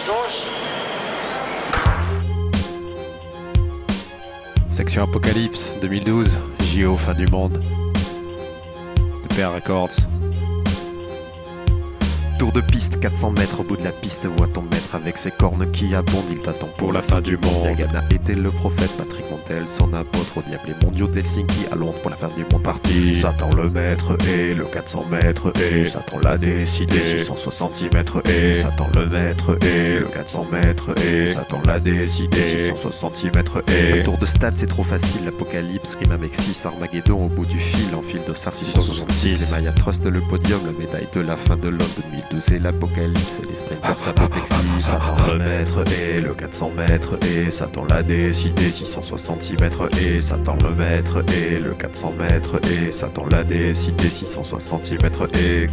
Touche. Section Apocalypse 2012, JO fin du monde. De PR Records. Tour de piste, 400 mètres au bout de la piste, vois ton maître avec ses cornes qui abondent, il t'attend pour la fin du monde. Diagana était le prophète, Patrick Montel, son apôtre au diable et mondiaux d'Helsinki à Londres pour la fin du monde parti. Satan le maître et le 400 mètres et Satan l'a décidé, 660 cm et Satan le maître et le 400 mètres et Satan l'a décidé, 660 cm et le tour de stade c'est trop facile, l'apocalypse rime avec 6, Armageddon au bout du fil, en fil d'Ossard 666, les Mayas trustent le podium, la médaille de la fin de l'homme 2012. C'est l'apocalypse, les sprinters s'apopexient. Satan le maître et le 400 mètres et Satan l'a décidé, 660 cm et Satan le maître et le 400 mètres et Satan l'a décidé, 660 cm et...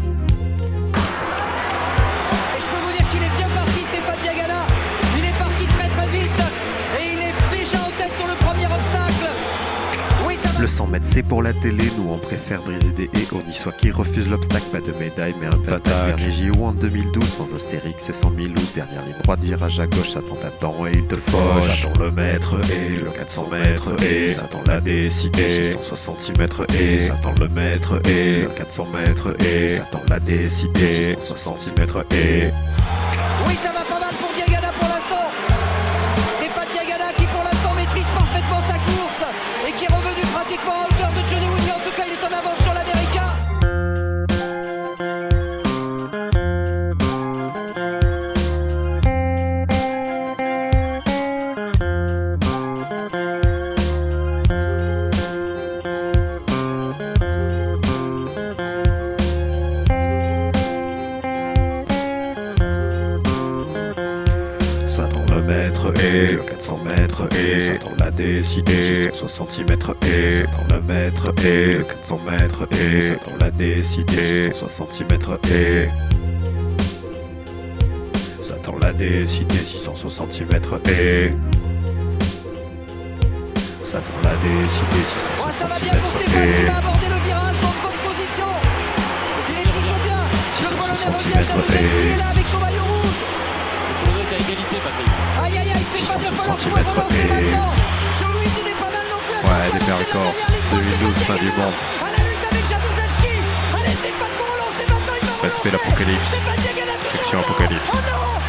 Le 100 mètres c'est pour la télé, nous on préfère briser des haies aux Niçois qui refusent l'obstacle, pas de médaille mais un patac. Dernier JO en 2012 sans Astérix et 100 000 août, dernière ligne droite, virage à gauche, Satan t'attend et il te fauche. Satan le maître et le 400 mètres et Satan l'a décidé, 660 cm et Satan le maître et le 400 mètres et Satan l'a décidé, 660 cm et... Oui, ça va pas mal pour Diagana pour l'instant. Stéphane Diagana qui pour l'instant maîtrise parfaitement sa course et qui est revenu pratiquement à hauteur de Johnny Woody. En tout cas, il est en avance sur l'Américain. Et le 400 mètres et Satan l'a décidé, 60 cm et Satan le maître et le 400 mètres et Satan l'a décidé, 60 cm et Satan l'a décidé, 660 cm et Satan l'a décidé, 660 cm et Il va aborder le virage dans une bonne position. Il est toujours bien. Le Polonais revient, Januszewski est là avec son maillot rouge. Le Polonais est à égalité, Patrick. Aïe aïe aïe, Stéphane va falloir pouvoir relancer maintenant. Jean-Louis, il est pas mal non plus. Ouais, des PR Records, 2012, fin du monde. À la lutte avec Januszewski. Allez Stéphane pour relancer maintenant. Il va Respect l'apocalypse. Stéphane Diagana touche Section encore. Apocalypse. Oh non.